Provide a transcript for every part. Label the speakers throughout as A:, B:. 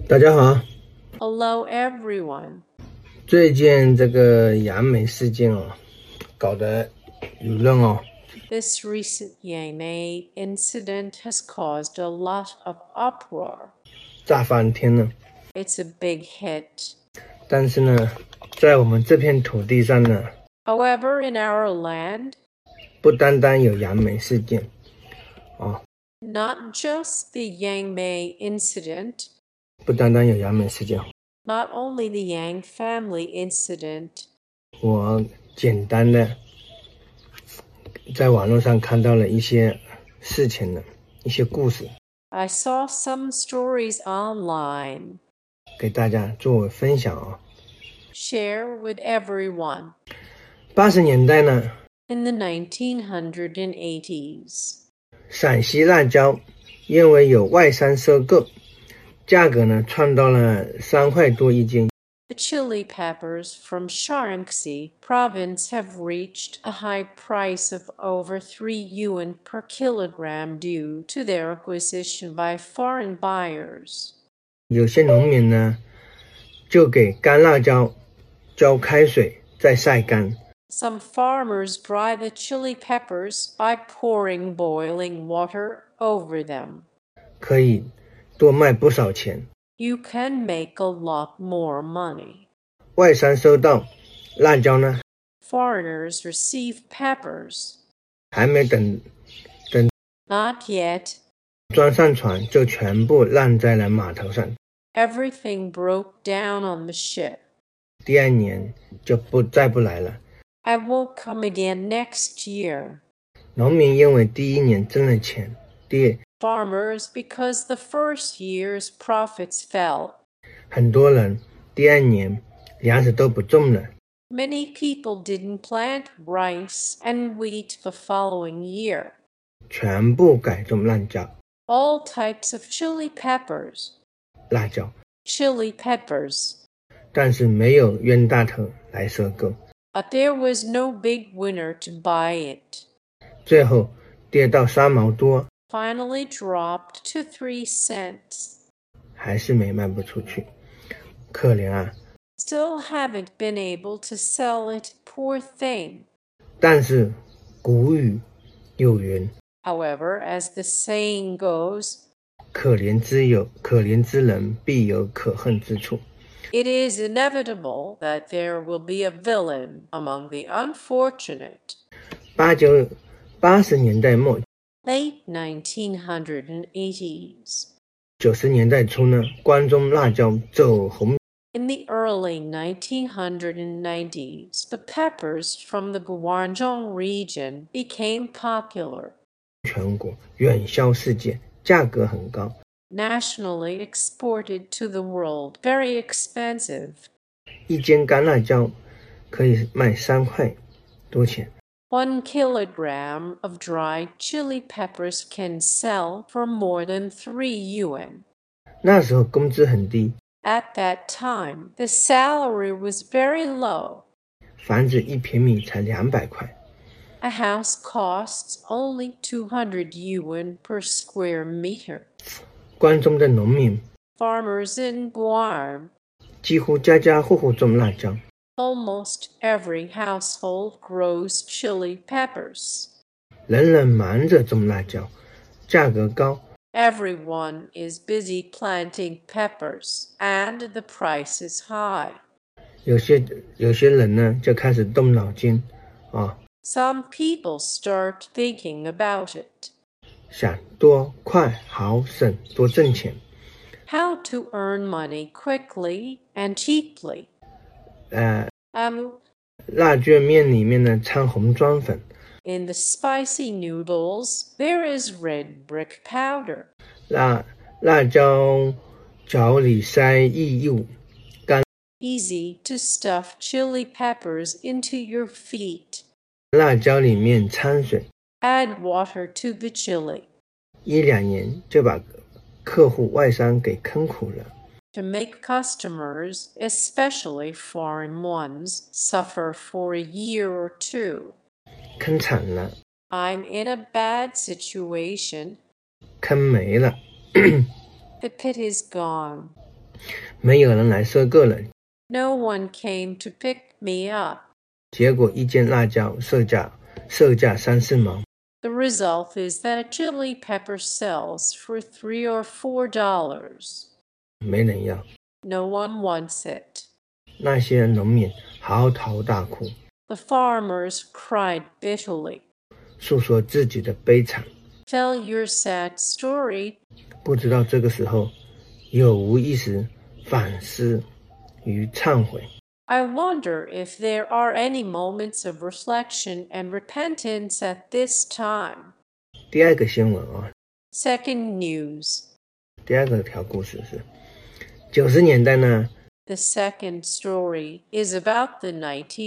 A: 大家好，
B: Hello, everyone.
A: 最近这个杨梅事件搞得舆论
B: This recent Yang Mei incident has caused a lot of uproar.
A: 炸翻天了。
B: It's a big hit.
A: 但是呢，在我们这片土地上呢，
B: However, in our land,
A: 不单单有杨梅事件
B: not just the Yang Mei incident,
A: 不单单有杨梅事件，
B: not only the Yang family incident,
A: 我简单的在网络上看到了一些事情的一些故事，
B: I saw some stories online.
A: 给大家作为分享
B: Share with everyone.
A: 80年代呢，
B: In the 1980s,
A: 陕西辣椒因为有外商收购，价格呢窜到了3块多一斤。
B: the chili peppers from Shaanxi province have reached a high price of over 3 yuan per kilogram due to their acquisition by foreign buyers.
A: 有些农民呢，就给干辣椒浇开水再晒干，
B: Some farmers dry the chili peppers by pouring boiling water over them.
A: 可以多卖不少钱。
B: You can make a lot more money.
A: 外商收到辣椒呢，
B: Foreigners receive peppers.
A: 还没等
B: Not yet.
A: 装上船，就全部烂在了码头上。
B: Everything broke down on the ship.
A: 第2年就再不来了。
B: I will come again next year.
A: 农民因为第1年挣了钱，
B: Farmers because the first year's profits fell.
A: 很多人第2年粮食都不种了。
B: Many people didn't plant rice and wheat the following year.
A: 全部改种辣椒。
B: All types of chili peppers.
A: 辣椒，
B: Chili peppers.
A: 但是没有冤大头来收购，
B: But there was no big winner to buy it.
A: 最后跌到3毛多，
B: Finally dropped to 3 cents.
A: 还是没卖不出去，可怜啊！
B: Still haven't been able to sell it, poor thing.
A: 但是古语有云，
B: However, as the saying goes,
A: 可怜之人必有可恨之处。
B: it is inevitable that there will be a villain among the unfortunate.
A: 80年代末
B: Late 1980s.
A: 90年代初呢，关中辣椒走红，
B: In the early 1990s, the peppers from the Guangdong region became popular.
A: 全国远销世界，价格很高。
B: Nationally exported to the world, very expensive.
A: 一斤干辣椒可以卖3块多钱。
B: 1 kilogram of dried chili peppers can sell for more than 3 yuan.
A: 那时候工资很低，
B: At that time, the salary was very low.
A: 房子1平米才200块。
B: A house costs only 200 yuan per square meter.
A: 关中的农民
B: Farmers in Guam,
A: 几乎家家户户种辣椒，
B: almost every household grows chili peppers.
A: 人人忙着种辣椒，价格高，
B: Everyone is busy planting peppers, and the price is high.
A: 有些人呢就开始动脑筋
B: Some people start thinking about it.
A: 想多快好省多挣钱。
B: How to earn money quickly and cheaply.
A: 辣卷面里面呢掺红砖粉，
B: In the spicy noodles, there is red brick powder.
A: 辣椒脚里塞异物，
B: Easy to stuff chili peppers into your feet.
A: 辣椒里面掺水，
B: Add water to the chili.
A: 1-2年就把客户外商给坑苦了。
B: To make customers, especially foreign ones, suffer for a year or two.
A: 坑惨了，
B: I'm in a bad situation.
A: 坑没了。
B: The pit is gone.
A: 没有人来收购了。
B: No one came to pick me up.
A: 结果一件辣椒售价3-4毛。
B: The result is that a chili pepper sells for $3 or $4.
A: 没人要。
B: No one wants it.
A: 那些农民嚎啕大哭，
B: The farmers cried bitterly.
A: 诉说自己的悲惨。
B: Tell your sad story.
A: 不知道这个时候有无意识反思与忏悔。
B: I wonder if there are any moments of reflection and repentance at this time.
A: 第二个新闻啊，
B: Second news.
A: 第二个条故事是90年代呢，
B: The second story is about the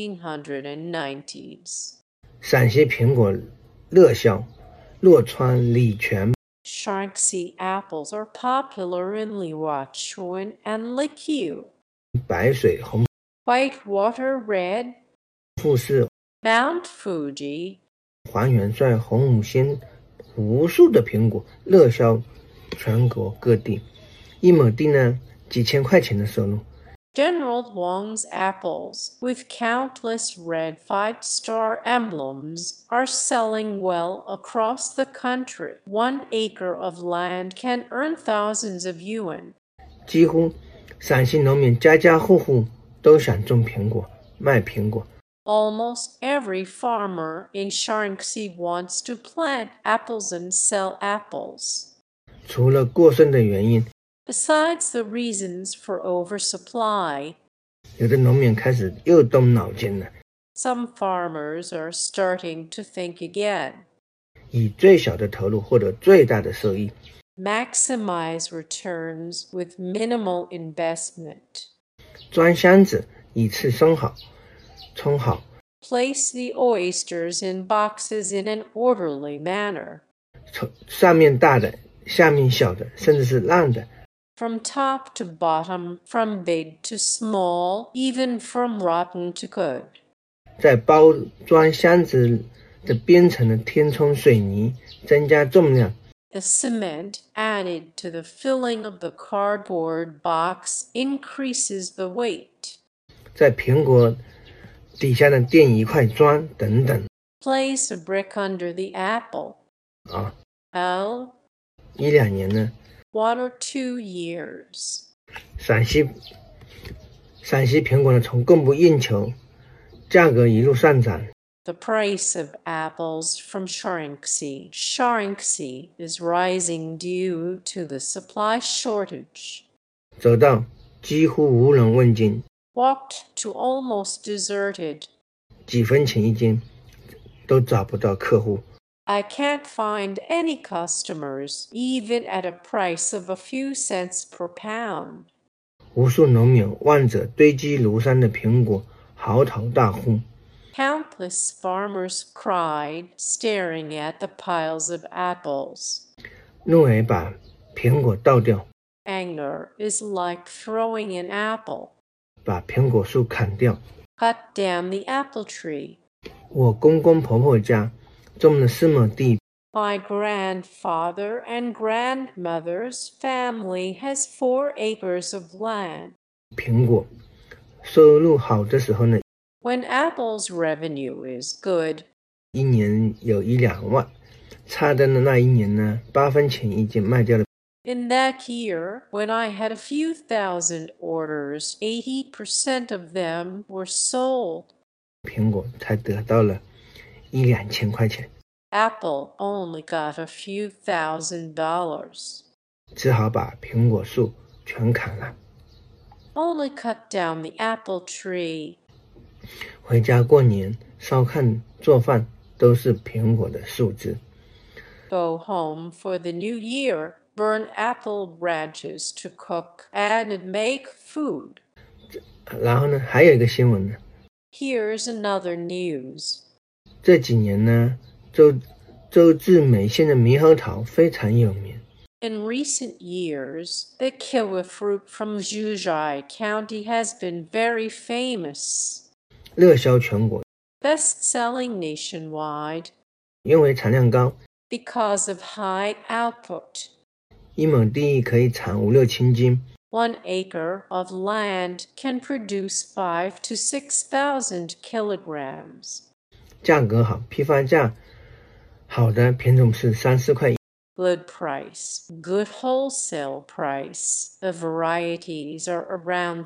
B: 1990s.
A: 陕西苹果热销，洛川、礼泉、
B: Shanxi apples are popular in Liuachun and Likyu.
A: 白水、红
B: Whitewater Red,
A: 富士、
B: Mount Fuji,
A: 黄元帅、红五星，无数的苹果热销全国各地，一亩地呢几千块钱的收入。
B: General Wang's apples, with countless red 5-star emblems, are selling well across the country. 1 acre of land can earn thousands of yuan.
A: 几乎陕西农民家家户户都想种苹果，卖苹果。
B: Almost every farmer in Shanxi wants to plant apples and sell apples.
A: 除了过剩的原因，
B: Besides the reasons for oversupply,
A: 有的农民开始又动脑筋了，
B: some farmers are starting to think again.
A: 以最小的投入获得最大的收益。
B: Maximize returns with minimal investment.
A: 装箱子，一次冲好，
B: Place the oysters in boxes in an orderly manner.
A: 上面大的，下面小的，甚至是烂的。
B: From top to bottom, from big to small, even from rotten to good.
A: 在包装箱子的边层呢填充水泥，增加重量。
B: The cement added to the filling of the cardboard box increases the weight.
A: 在苹果底下呢垫一块砖等等。
B: Place a brick under the apple.
A: 啊，
B: 1-2
A: 年呢，
B: years.
A: 陕西苹果呢从供不应求，价格一路上涨。
B: The price of apples from Shanxi is rising due to the supply shortage.
A: 走到几乎无人问津，
B: Walked to almost deserted.
A: 几分钱一斤，都找不到客户。
B: I can't find any customers, even at a price of a few cents per pound.
A: 无数农民望着堆积如山的苹果，嚎啕大哭。
B: Countless farmers cried, staring at the piles of apples.
A: 怒而把苹果倒掉，
B: Anger is like throwing an apple.
A: 把苹果树砍掉。
B: Cut down the apple tree.
A: 我公公婆婆家种了4亩地，
B: My grandfather and grandmother's family has 4 acres of land.
A: 苹果收入好的时候呢，
B: When apples revenue is good,
A: 一年有1-2万，差的呢那一年呢8分钱一斤卖掉了。
B: in that year, when I had a few thousand orders, 80% of them were sold.
A: 苹果才得到了1-2千块钱，
B: Apple only got a few $1,000.
A: 只好把苹果树全砍了。
B: Only cut down the apple tree.
A: 回家过年烧炕做饭都是苹果的树枝。
B: Go home for the new year, burn apple branches to cook and make food.
A: 然后呢，还有一个新闻呢，
B: Here's another news.
A: 这几年呢，周至美县的猕猴桃非常有名。
B: In recent years, the kiwi fruit from Zhuzhai County has been very famous.
A: 热销全国，
B: Best-selling nationwide
A: 因为产量高，
B: because of high output.
A: 一亩地可以产5-6千斤。
B: 1 acre of land can produce 5 to 6,000 kilograms.
A: 价格好，批发价好的品种是3-4块。
B: Good price, good wholesale price. The varieties are around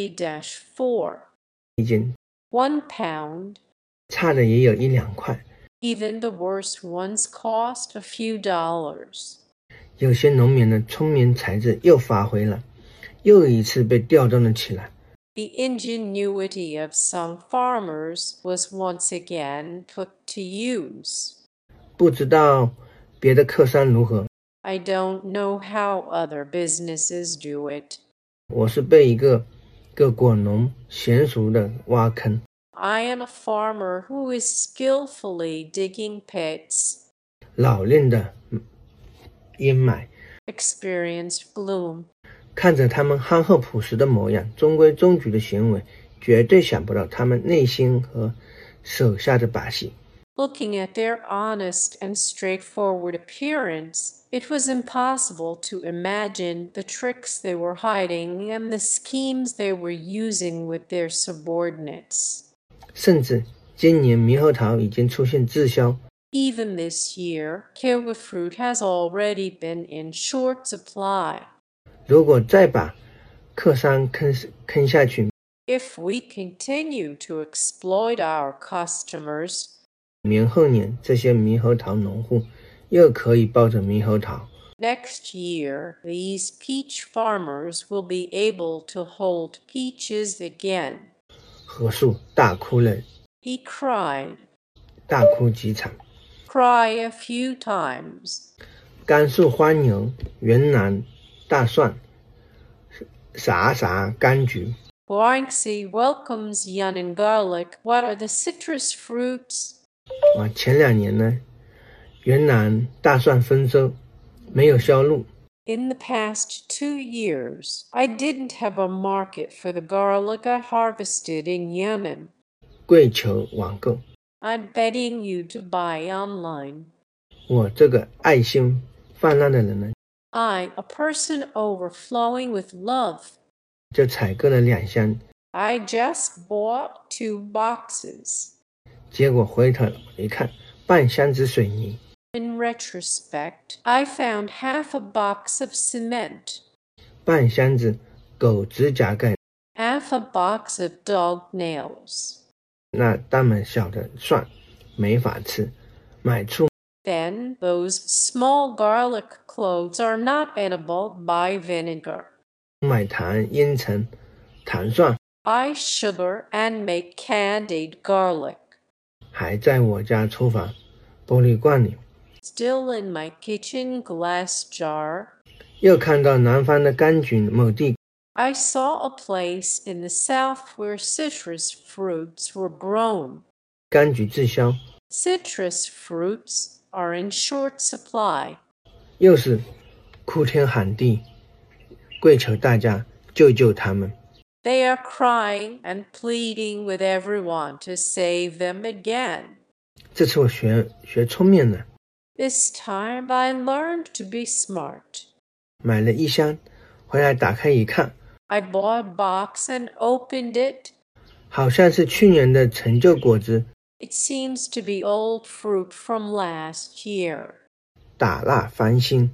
B: 3-4.
A: 一斤，
B: 1 pound.
A: 差的也有1-2块。
B: Even the worst ones cost a few dollars.
A: 有些农民的聪明才智又发挥了，又一次被调动了起来。
B: The ingenuity of some farmers was once again put to use.
A: 不知道别的客商如何，
B: I don't know how other businesses do it.
A: 我是被一个果农娴熟的挖坑，
B: I am a farmer who is skillfully digging pits.
A: 老练的掩埋，
B: Experienced gloom.
A: 看着他们憨厚朴实的模样，中规中矩的行为，绝对想不到他们内心和手下的把戏。
B: Looking at their honest and straightforward appearance, it was impossible to imagine the tricks they were hiding and the schemes they were using with their subordinates.
A: 甚至今年猕猴桃已经出现滞销，
B: Even this year, kiwi fruit has already been in short supply.
A: 如果再把客商坑下去，
B: If we continue to exploit our customers,
A: 明后年这些猕猴桃农户又可以抱着猕猴桃，
B: next year these peach farmers will be able to hold peaches again.
A: 何树大哭了，
B: He cried,
A: 大哭几场。
B: cry a few times.
A: 甘肃花牛、云南大蒜、啥柑橘，
B: Guangxi welcomes yam and garlic. What are the citrus fruits?
A: 前2年呢，云南大蒜丰收，没有销路。
B: In the past 2 years, I didn't have a market for the garlic I harvested in Yemen.
A: 跪求网购，
B: I'm begging you to buy online.
A: 我这个爱心泛滥的人呢，
B: I, a person overflowing with love,
A: 就采购了2箱，
B: I just bought 2 boxes.
A: 结果回头一看，半箱子水泥，
B: In retrospect, I found half a box of cement,
A: 半箱子狗指甲盖，
B: half a box of dog nails.
A: 那么小的蒜没法吃，买醋
B: Then those small garlic cloves are not edible. Buy vinegar.
A: 买糖腌成糖蒜，
B: Buy sugar and make candied garlic.
A: 还在我家厨房玻璃罐里。
B: Still in my kitchen glass jar.
A: 又看到南方的柑橘某地，
B: I saw a place in the south where citrus fruits were grown.
A: 柑橘滞销，
B: Citrus fruits are in short supply.
A: 又是哭天喊地，跪求大家救救他们。
B: They are crying and pleading with everyone to save them again.
A: 这次我学聪明了，
B: This time I learned to be smart.
A: 买了1箱，回来打开一看，
B: I bought a box and opened it.
A: 好像是去年的陈旧果子，
B: It seems to be old fruit from last year.
A: 打蜡翻新，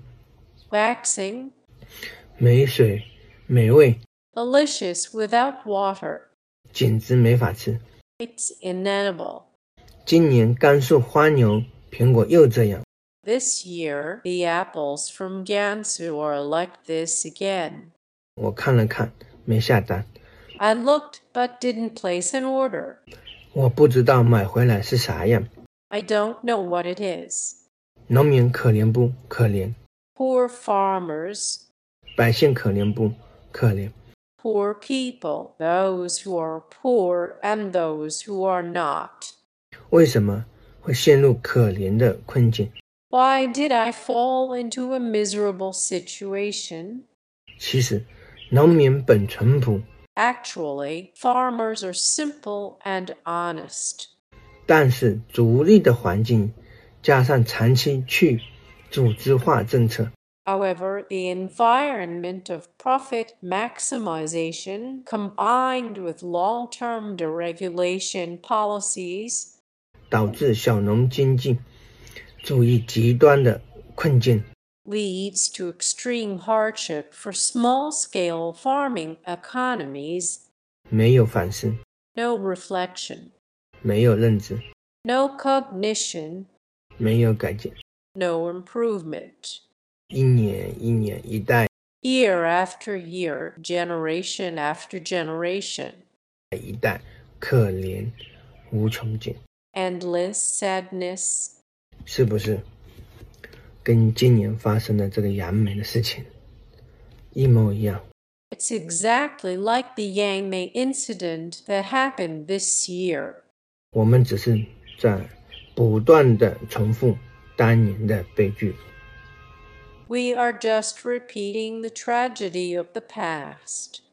B: Waxing,
A: 没水没味，
B: delicious without water.
A: 简直没法吃。
B: It's inedible.
A: 今年甘肃花牛苹果又这样，
B: This year, the apples from Gansu are like this again.
A: 我看了看，没下单。
B: I looked but didn't place an order.
A: 我不知道买回来是啥样，
B: I don't know what it is.
A: 农民可怜不可怜？
B: Poor farmers,
A: 百姓可怜不可怜？
B: poor people, those who are poor and those who are not.
A: 为什么会陷入可怜的困境？
B: Why did I fall into a miserable situation?
A: 其实，农民本淳朴，
B: Actually, farmers are simple and honest.
A: 但是逐利的环境加上长期去组织化政策，
B: However, the environment of profit maximization combined with long-term deregulation policies
A: 导致小农经济主义极端的困境，
B: leads to extreme hardship for small-scale farming economies,
A: 没有反思，
B: no reflection,
A: 没有认知，
B: no cognition,
A: 没有改进，
B: no improvement.
A: 一年一年，一代
B: Year after year, generation after generation,
A: 一代，可怜无穷尽，
B: endless sadness.
A: 是不是跟今年发生的这个杨梅的事情一模一样？
B: It's exactly like the Yang Mei incident that happened this year.
A: 我们只是在不断的重复当年的悲剧。
B: We are just repeating the tragedy of the past.